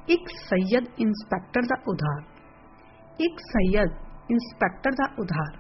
एक सैयद इंस्पैक्टर दा उधार। एक सैयद इंस्पैक्टर दा उधार।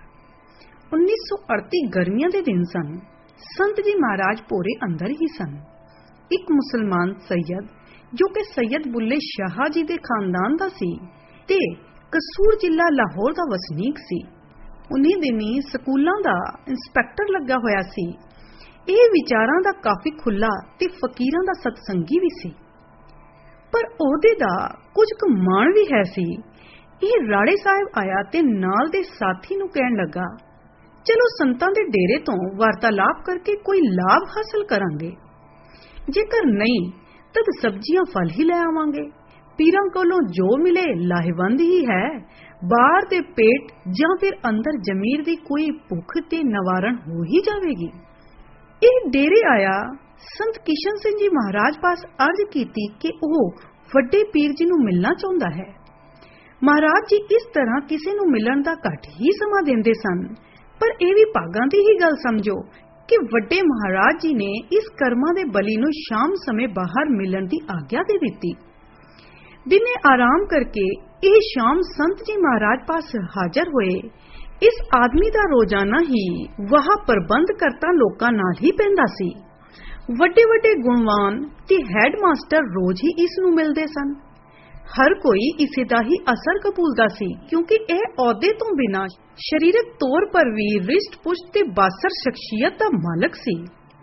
1938 गर्मियां दे दिन सन। संत जी महाराज भोरे अंदर ही सन। एक मुसलमान सैयद जो कि सैयद बुल्ले शाह जी दे खानदान दा सी ते कसूर जिला लाहौर दा वसनीक सी। उन्हीं दिनी स्कूलां दा इंस्पैक्टर लगा होया सी। ਇਹ ਵਿਚਾਰਾਂ ਦਾ ਕਾਫੀ ਖੁੱਲਾ ਤੇ ਫਕੀਰਾਂ ਦਾ ਸਤਸੰਗੀ ਵੀ ਸੀ, ਪਰ ਉਹਦੇ ਦਾ ਕੁਝ ਕੁ ਮਾਣ ਵੀ ਹੈ ਸੀ। ਇਹ ਰਾੜੇ ਸਾਹਿਬ ਆਇਆ ਤੇ ਨਾਲ ਦੇ ਸਾਥੀ ਨੂੰ ਕਹਿਣ ਲੱਗਾ, ਚਲੋ ਸੰਤਾਂ ਦੇ ਡੇਰੇ ਤੋਂ ਵਾਰਤਾਲਾਪ ਕਰਕੇ ਕੋਈ ਲਾਭ ਹਾਸਲ ਕਰਾਂਗੇ, ਜੇਕਰ ਨਹੀਂ ਤਦ ਸਬਜ਼ੀਆਂ ਫਲ ਹੀ ਲੈ ਆਵਾਂਗੇ। ਪੀਰਾਂ ਕੋਲੋਂ ਜੋ ਮਿਲੇ ਲਾਹੇਵੰਦ ਹੀ ਹੈ, ਬਾਹਰ ਦੇ ਪੇਟ ਜਾਂ ਫਿਰ ਅੰਦਰ ਜ਼ਮੀਰ ਦੀ ਕੋਈ ਭੁੱਖ ਤੇ ਨਿਵਾਰਨ ਹੋ ਹੀ ਜਾਵੇਗੀ। ਇਹ ਡੇਰੇ ਆਇਆ ਸੰਤ ਕਿਸ਼ਨ ਸਿੰਘ ਜੀ ਮਹਾਰਾਜ ਪਾਸ ਅਰਜ਼ ਕੀਤੀ ਕਿ ਉਹ ਵੱਡੇ ਪੀਰ ਜੀ ਨੂੰ ਮਿਲਣਾ ਚਾਹੁੰਦਾ ਹੈ। ਮਹਾਰਾਜ ਜੀ ਇਸ ਤਰ੍ਹਾਂ ਕਿਸੇ ਨੂੰ ਮਿਲਣ ਦਾ ਘੱਟ ਹੀ ਸਮਾਂ ਦਿੰਦੇ ਸਨ, ਪਰ ਇਹ ਵੀ ਭਾਗਾਂ ਦੀ ਹੀ ਗੱਲ ਸਮਝੋ ਕਿ ਵੱਡੇ ਮਹਾਰਾਜ ਜੀ ਨੇ ਇਸ ਕਰਮਾਂ ਦੇ ਬਲੀ ਨੂੰ ਸ਼ਾਮ ਸਮੇਂ ਬਾਹਰ ਮਿਲਣ ਦੀ ਆਗਿਆ ਦੇ ਦਿੱਤੀ। ਦਿਨੇ ਆਰਾਮ ਕਰਕੇ ਇਹ ਸ਼ਾਮ ਸੰਤ ਜੀ ਮਹਾਰਾਜ ਪਾਸ ਹਾਜ਼ਰ ਹੋਏ। ਇਸ ਆਦਮੀ ਦਾ ਰੋਜ਼ਾਨਾ ਹੀ ਵਾਹ ਪ੍ਰਬੰਧ ਕਰਤਾ ਲੋਕਾਂ ਨਾਲ ਹੀ ਪੈਂਦਾ ਸੀ। ਵੱਡੇ ਵੱਡੇ ਗੁਣਵਾਨ ਤੇ ਹੈਡ ਮਾਸਟਰ ਰੋਜ਼ ਹੀ ਇਸ ਨੂੰ ਮਿਲਦੇ ਸਨ। ਹਰ ਕੋਈ ਇਸੇ ਦਾ ਹੀ ਅਸਰ ਕਬੂਲਦਾ ਸੀ, ਕਿਉਂਕਿ ਇਹ ਅਹੁਦੇ ਤੋਂ ਬਿਨਾਂ ਸਰੀਰਕ ਤੌਰ ਪਰ ਵੀ ਰਿਸ਼ਟ ਪੁਸ਼ਟ ਤੇ ਬਾਸਰ ਸ਼ਖਸੀਅਤ ਦਾ ਮਾਲਕ ਸੀ।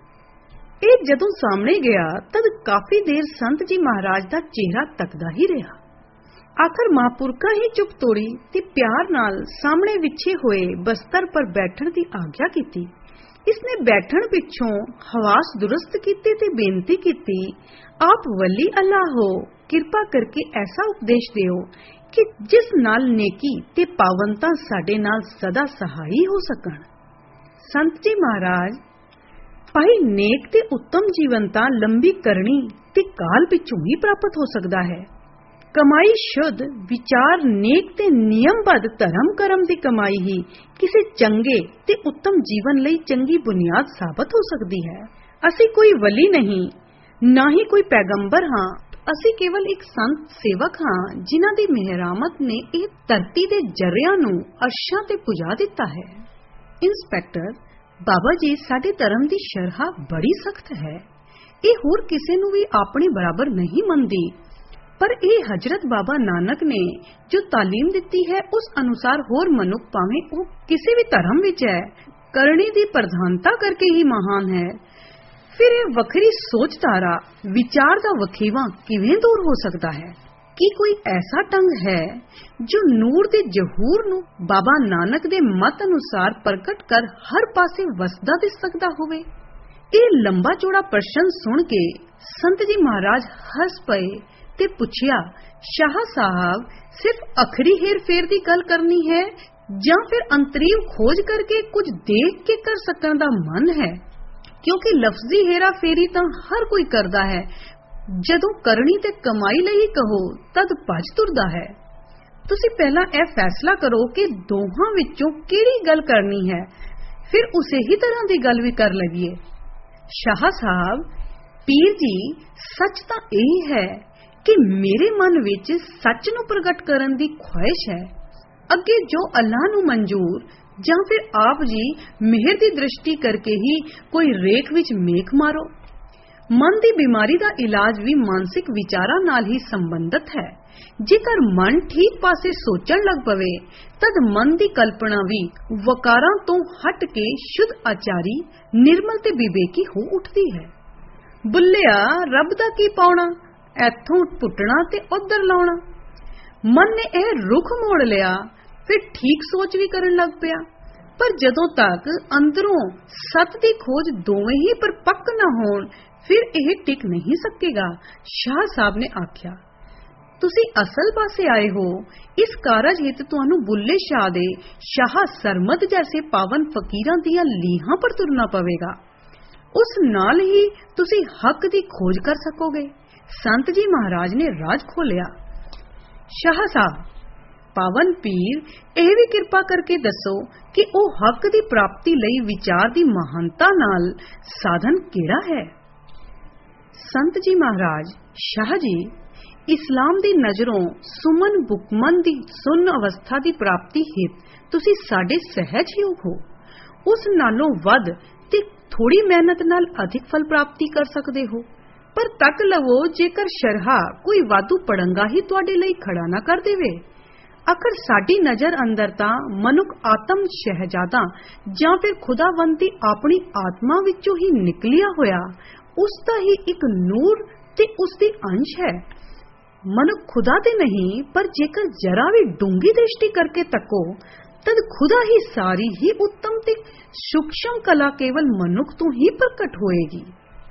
ਇਹ ਜਦੋਂ ਸਾਹਮਣੇ ਗਿਆ ਤਦ ਕਾਫੀ ਦੇਰ ਸੰਤ ਜੀ ਮਹਾਰਾਜ ਦਾ ਚਿਹਰਾ ਤੱਕਦਾ ਹੀ ਰਿਹਾ। ਆਖਰ ਮਹਾਂਪੁਰਖਾਂ ਹੀ ਚੁੱਪ ਤੋੜੀ ਤੇ ਪਿਆਰ ਨਾਲ ਸਾਹਮਣੇ ਵਿਛੇ ਹੋਏ ਬਸਤਰ ਪਰ ਬੈਠਣ ਦੀ ਆਗਿਆ ਕੀਤੀ। ਇਸਨੇ ਬੈਠਣ ਪਿੱਛੋਂ ਹਵਾਸ ਦੁਰਸਤ ਕੀਤੇ ਤੇ ਬੇਨਤੀ ਕੀਤੀ, ਆਪ ਵਲੀ ਅੱਲਾਹ ਹੋ, ਕਿਰਪਾ ਕਰਕੇ ਐਸਾ ਉਪਦੇਸ਼ ਦਿਓ ਕਿ ਜਿਸ ਨਾਲ ਨੇਕੀ ਤੇ ਪਾਵਨਤਾ ਸਾਡੇ ਨਾਲ ਸਦਾ ਸਹਾਈ ਹੋ ਸਕਣ। ਸੰਤ ਜੀ ਮਹਾਰਾਜ, ਭਾਈ ਨੇਕ ਤੇ ਉੱਤਮ ਜੀਵਨ ਤਾਂ ਲੰਬੀ ਕਰਨੀ ਤੇ ਕਾਲ ਪਿੱਛੋਂ ਹੀ ਪ੍ਰਾਪਤ ਹੋ ਸਕਦਾ ਹੈ। ਕਮਾਈ ਸ਼ੁੱਧ ਵਿਚਾਰ ਨੇਕ ਤੇ ਨਿਯਮਬੱਧ ਧਰਮ ਕਰਮ ਦੀ ਕਮਾਈ ਹੀ ਕਿਸੇ ਚੰਗੇ ਤੇ ਉੱਤਮ ਜੀਵਨ ਲਈ ਚੰਗੀ ਬੁਨਿਆਦ ਸਾਬਤ ਹੋ ਸਕਦੀ ਹੈ। ਅਸੀਂ ਕੋਈ ਵਲੀ ਨਹੀਂ, ਨਾ ਹੀ ਕੋਈ ਪੈਗੰਬਰ ਹਾਂ। ਅਸੀਂ ਕੇਵਲ ਇੱਕ ਸੰਤ ਸੇਵਕ ਹਾਂ ਜਿਨ੍ਹਾਂ ਦੀ ਮਿਹਰਾਮਤ ਨੇ ਇਹ ਧਰਤੀ ਦੇ ਜਰਿਆਂ ਨੂੰ ਅਰਸ਼ਾਂ ਤੇ ਪੁਜਾ ਦਿੱਤਾ ਹੈ। ਇੰਸਪੈਕਟਰ, ਬਾਬਾ ਜੀ, ਸਾਡੇ ਧਰਮ ਦੀ ਸ਼ਰ੍ਹਾ ਬੜੀ ਸਖਤ ਹੈ। ਇਹ ਹੋਰ ਕਿਸੇ ਨੂੰ ਵੀ ਆਪਣੇ ਬਰਾਬਰ ਨਹੀਂ ਮੰਨਦੀ, ਪਰ ਇਹ ਹਜ਼ਰਤ ਬਾਬਾ ਨਾਨਕ ਨੇ ਜੋ ਤਾਲੀਮ ਦਿੱਤੀ ਹੈ ਉਸ ਅਨੁਸਾਰ ਹੋਰ ਮਨੁੱਖ ਭਾਵੇਂ ਉਹ ਕਿਸੇ ਵੀ ਧਰਮ ਵਿੱਚ ਹੈ, ਕਰਨੀ ਦੀ ਪ੍ਰਧਾਨਤਾ ਕਰਕੇ ਹੀ ਮਹਾਨ ਹੈ। ਫਿਰ ਇਹ ਵੱਖਰੀ ਸੋਚਧਾਰਾ ਵਿਚਾਰ ਦਾ ਵਖੀਵਾ ਕਿਵੇਂ ਦੂਰ ਹੋ ਸਕਦਾ ਹੈ? ਕੀ ਕੋਈ ਐਸਾ ਢੰਗ ਹੈ ਜੋ ਨੂਰ ਦੇ ਜ਼ਹੂਰ ਨੂੰ ਬਾਬਾ ਨਾਨਕ ਦੇ ਮਤ ਅਨੁਸਾਰ ਪ੍ਰਗਟ ਕਰ ਹਰ ਪਾਸੇ ਵਸਦਾ ਦਿਸ ਸਕਦਾ ਹੋਵੇ? ਇਹ ਲੰਬਾ ਚੌੜਾ ਪ੍ਰਸ਼ਨ ਸੁਣ ਕੇ ਸੰਤ ਜੀ ਮਹਾਰਾਜ ਹੱਸ ਪਏ ਤੇ ਪੁੱਛਿਆ, ਸ਼ਾਹ ਸਾਹਿਬ, ਸਿਰਫ ਅਖਰੀ ਹੇਰ ਫੇਰ ਦੀ ਗੱਲ ਕਰਨੀ ਹੈ ਜਾਂ ਫਿਰ ਅੰਤਰੀਵ ਖੋਜ ਕਰਕੇ ਕੁਝ ਦੇਖ ਕੇ ਕਰ ਸਕਣ ਦਾ ਮਨ ਹੈ? ਕਿਉਂਕਿ ਲਫ਼ਜ਼ੀ ਹੇਰਾ ਫੇਰੀ ਤਾਂ ਹਰ ਕੋਈ ਕਰਦਾ ਹੈ, ਜਦੋਂ ਕਰਨੀ ਤੇ ਕਮਾਈ ਲਈ ਕਹੋ ਤਦ ਭੱਜ ਤੁਰਦਾ ਹੈ। ਤੁਸੀਂ ਪਹਿਲਾਂ ਇਹ ਫੈਸਲਾ ਕਰੋ ਕਿ ਦੋਹਾਂ ਵਿੱਚੋਂ ਕਿਹੜੀ ਗੱਲ ਕਰਨੀ ਹੈ, ਫਿਰ ਉਸੇ ਹੀ ਤਰ੍ਹਾਂ ਦੀ ਗੱਲ ਵੀ ਕਰ ਲਈਏ। ਸ਼ਾਹ ਸਾਹਿਬ, ਪੀਰ ਜੀ, ਸੱਚ ਤਾਂ ਇਹ ਹੈ ਕਿ ਮੇਰੇ ਮਨ ਵਿੱਚ ਸੱਚ ਨੂੰ ਪ੍ਰਗਟ ਕਰਨ ਦੀ ਖੁਆਇਸ਼ ਹੈ। ਅੱਗੇ ਜੋ ਅੱਲਾਹ ਨੂੰ ਮਨਜ਼ੂਰ ਜਾਂ ਫਿਰ ਆਪ ਜੀ ਮਿਹਰ ਦੀ ਦ੍ਰਿਸ਼ਟੀ ਕਰਕੇ ਹੀ ਕੋਈ ਰੇਖ ਵਿੱਚ ਮੇਖ ਮਾਰੋ। ਮਨ ਦੀ ਬਿਮਾਰੀ ਦਾ ਇਲਾਜ ਵੀ ਮਾਨਸਿਕ ਵਿਚਾਰਾਂ ਨਾਲ ਹੀ ਸੰਬੰਧਿਤ ਹੈ। ਜੇਕਰ ਮਨ ਠੀਕ ਪਾਸੇ ਸੋਚਣ ਲੱਗ ਪਵੇ ਤਦ ਮਨ ਦੀ ਕਲਪਨਾ ਵੀ ਵਕਾਰਾਂ ਤੋਂ ਹਟ ਕੇ ਸ਼ੁੱਧ ਆਚਾਰੀ, ਨਿਰਮਲ ਤੇ ਵਿਵੇਕੀ ਹੋ ਉੱਠਦੀ ਹੈ। ਬੁੱਲਿਆ, ਰੱਬ ਦਾ ਕੀ ਪਾਉਣਾ, ਇੱਥੋਂ ਪੁੱਟਣਾ ਤੇ ਉੱਧਰ ਲਾਉਣਾ। ਮਨ ਨੇ ਇਹ ਰੁਖ ਮੋੜ ਲਿਆ, ਫਿਰ ਠੀਕ ਸੋਚ ਵੀ ਕਰਨ ਲੱਗ ਪਿਆ, ਪਰ ਜਦੋਂ ਤੱਕ ਅੰਦਰੋਂ ਸੱਤ ਦੀ ਖੋਜ ਦੋਵੇਂ ਹੀ ਪਰਪੱਕ ਨਾ ਹੋਣ ਫਿਰ ਇਹ ਟਿਕ ਨਹੀਂ ਸਕੇਗਾ। ਸ਼ਾਹ ਸਾਹਿਬ ਨੇ ਆਖਿਆ, ਤੁਸੀਂ ਅਸਲ ਪਾਸੇ ਆਏ ਹੋ। ਇਸ ਕਾਰਜ ਹਿੱਤ ਤੁਹਾਨੂੰ ਬੁੱਲੇ ਸ਼ਾਹ ਦੇ ਸ਼ਾਹ ਸਰਮਦ ਜੈਸੇ ਪਾਵਨ ਫਕੀਰਾਂ ਦੀਆਂ ਲੀਹਾਂ ਪਰ ਤੁਰਨਾ ਪਵੇਗਾ। ਉਸ ਨਾਲ ਹੀ ਤੁਸੀਂ ਹੱਕ ਦੀ ਖੋਜ ਕਰ ਸਕੋਗੇ। ਸੰਤ ਜੀ ਮਹਾਰਾਜ ਨੇ ਰਾਜ ਖੋਲਿਆ। ਸ਼ਾਹ ਸਾਹਿਬ, ਪਾਵਨ ਪੀਰ, ਇਹ ਵੀ ਕਿਰਪਾ ਕਰਕੇ ਦੱਸੋ ਕਿ ਉਹ ਹੱਕ ਦੀ ਪ੍ਰਾਪਤੀ ਲਈ ਵਿਚਾਰ ਦੀ ਮਹਾਨਤਾ ਨਾਲ ਸਾਧਨ ਕਿਹੜਾ ਹੈ? ਸੰਤ ਜੀ ਮਹਾਰਾਜ, ਸ਼ਾਹ ਜੀ, इस्लाम दी नज़रों सुमन बुकमन दी सुन अवस्था दी प्राप्ति हित तुसी साडे सहज योग हो। उस नालों वध ते थोड़ी मेहनत नाल अधिक फल प्राप्ति कर सकते हो। पर तक लवो जेकर शरहा कोई वाधू पड़ंगा ही तुहाडे लई खड़ा ना कर देवे। आखिर साडी नज़र अंदर तां मनुख आत्म शहजादा जां फिर खुदावंद दी अपनी आत्मा विचों ही निकलिया होया उसदा ही एक नूर ते उसदी अंश है। मनुख खुदा ते नहीं, पर जेकर जरा भी डूंगी दृष्टि करके तको तद खुदा ही सारी ही उत्तम ते सूक्ष्म कला केवल मनुख तो ही प्रकट होएगी।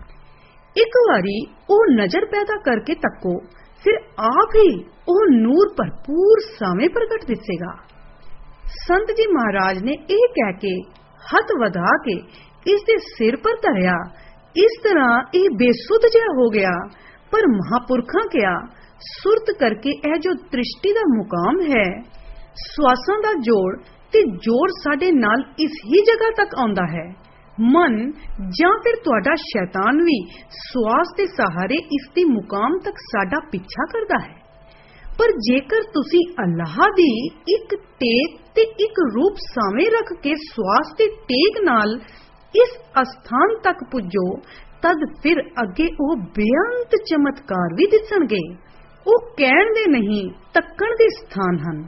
एक बारी ओ नजर पैदा करके तको, फिर आप ही ओ नूर भरपूर सामे प्रगट दिसेगा। संत जी महाराज ने यह कह के हथ वधा के इसके सिर पर धरिया। इस तरह यह बेसुध जिहा हो गया। पर महापुरखा क्या सुरत करके यह जो दृष्टि का मुकाम है, श्वासां दा जोड़ ते जोड़ साडे नाल इस ही जगह तक आउंदा है। मन जां फिर तुहाडा शैतान भी श्वास के सहारे इसके मुकाम तक साडा पीछा करदा है। पर जेकर तुसी अल्लाह दी एक टेक ते एक रूप सामे रख के श्वास ते टेक नाल इस अस्थान तक पुजो, तद फिर अगे ओ बेअंत चमत्कार भी दिसणगे। ओ कहण दे नहीं, तक्कण दे स्थान हन।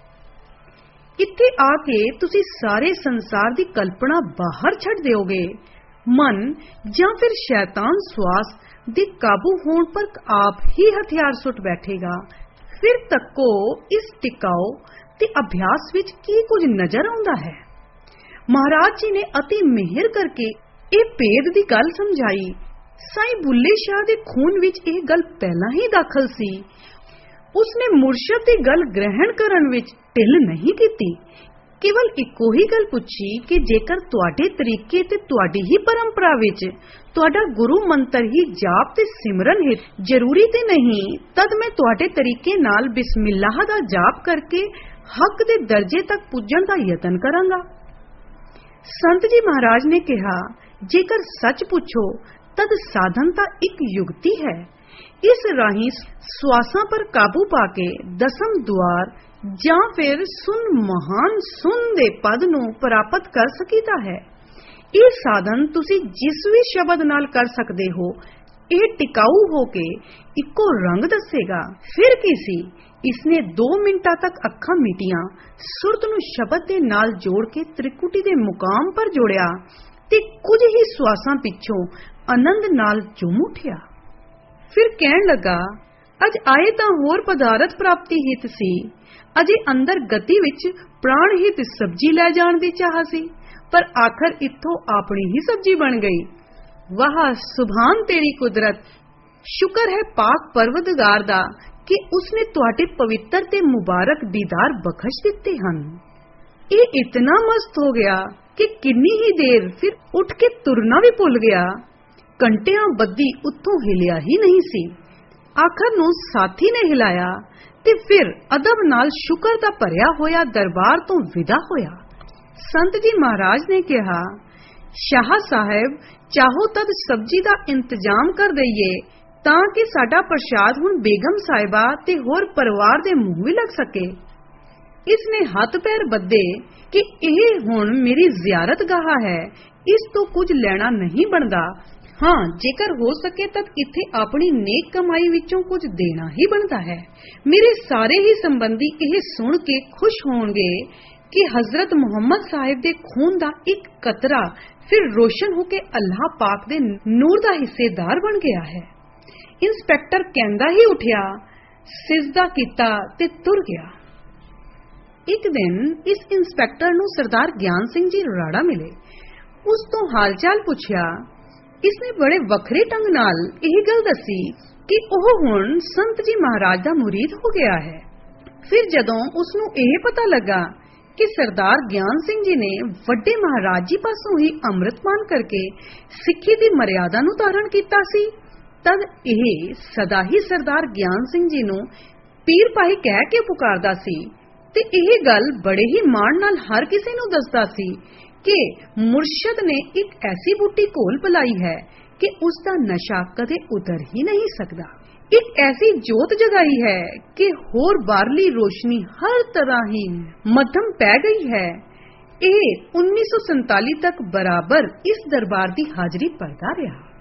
इत्थे आके तुसी सारे संसार दी कल्पना बाहर छड़ दोगे। मन जां फिर शैतान श्वास दे काबू होण पर आप ही हथियार सुट बैठेगा। फिर तको इस टिकाओ ते अभ्यास विच की कुछ नजर आउंदा है। महाराज जी ने अति मेहर करके ये भेद दी गल समझाई। साईं बुल्ले शाह दे खून विच ये गल पहला ही दाखल सी। उसने मुर्शद दी गल ग्रहण करन विच ढिल नहीं कीती। केवल इको ही गल पुछी कि जेकर तुहाडे तरीके ते तुहाडी ही परंपरा विच तुहाडा गुरु मंत्र ही जाप ते सिमरन है जरूरी ते नहीं, तद मैं तुहाडे तरीके नाल बिस्मिल्लाह दा जाप करके हक दे दर्जे तक पुजण दा यतन करांगा। संत जी महाराज ने कहा, जेकर सच पूछो तद साधन ता एक युक्ति है। इस राही श्वासां पर काबू पाके दसम द्वार जां फिर सुन महान सुन दे पद नूं प्राप्त कर सकीदा है। ये साधन तुसी जिस भी शब्द नाल कर सकते हो। ये टिकाऊ होके इको रंग दसेगा। फिर किसी इसने 2 मिनटां तक अखां मीटियां, सुरत नूं शब्द दे नाल जोड़ के त्रिकुटी दे मुकाम पर जोड़िया ते कुछ ही श्वासां पिछों आनंद नाल झूम उठिया। फिर कहन लगा, अज आए तां होर पदार्थ प्राप्ति हित सी, अजे अंदर गति विच प्राण हित सब्जी लै जाण दी चाह सी, पर आखिर इत्थों अपनी ही सब्जी बन गई। वाह सुभान तेरी कुदरत, शुक्र है पाक परवदगार दा कि उसने तुहाडे पवित्र ते मुबारक दीदार बख्श दिते हन। ये इतना मस्त हो गया कि किन्नी ही देर फिर उठ के तुरना भी भुल गया। घंटियां बद्दी उत्थों हिलिया ही नहीं सी। आखिर नूं साथी ने हिलाया ते फिर अदब नाल शुक्र दा भरिया होया दरबार तो विदा होया। संत जी महाराज ने कहा, शाह साहब चाहो तद सब्जी दा इंतजाम कर दईए तां कि साडा प्रसाद हुण बेगम साहिबा ते होर परिवार दे मूंह भी लग सके। इसने हाथ पैर बद्दे कि यह हुण मेरी जियारत गाह है, इस तो कुछ लेना नहीं बनदा। हाँ, जेकर हो सके तक इत्थे अपनी नेक कमाई विचों कुछ देना ही बनता है। मेरे सारे ही संबंधी यह सुन के खुश होंगे कि हजरत मुहम्मद साहिब दे खून दा एक कतरा फिर रोशन होके अल्लाह पाक दे नूर दा हिस्सेदार बन गया है। इंस्पेक्टर कहंदा ही उठिया, सिजदा कीता ते तुर गया। एक दिन इस इंस्पेक्टर नूं सरदार ज्ञान सिंह जी राड़ा मिले। उस तो हालचाल पुछया। इसने बड़े वखरे ढंग नाल यह गल दसी कि ओह हुण संत जी महाराज दा मुरीद हो गया है। फिर जदों उसनूं यह पता लगा कि सरदार ज्ञान सिंह जी ने वड्डे महाराज जी पासों ही अमृतपान करके सिक्खी दी मर्यादा नूं धारण कीता सी, तद यह सदा ही सरदार ज्ञान सिंह जी नूं पीर पाही कह के पुकारदा सी ते यह गल बड़े ही माण नाल हर किसी नूं दसदा सी कि मुर्शद ने एक ऐसी बूटी घोल पिलाई है कि उसका नशा कदे उतर ही नहीं सकता। ਇੱਕ ਐਸੀ ਜੋਤ ਜਗਾਈ ਹੈ ਕਿ ਹੋਰ ਬਾਹਰਲੀ ਰੋਸ਼ਨੀ ਹਰ ਤਰ੍ਹਾਂ ਹੀ ਮੱਧਮ ਪੈ ਗਈ ਹੈ। ਇਹ 1947 ਤੱਕ ਬਰਾਬਰ ਇਸ ਦਰਬਾਰ ਦੀ ਹਾਜ਼ਰੀ ਭਰਦਾ ਰਿਹਾ।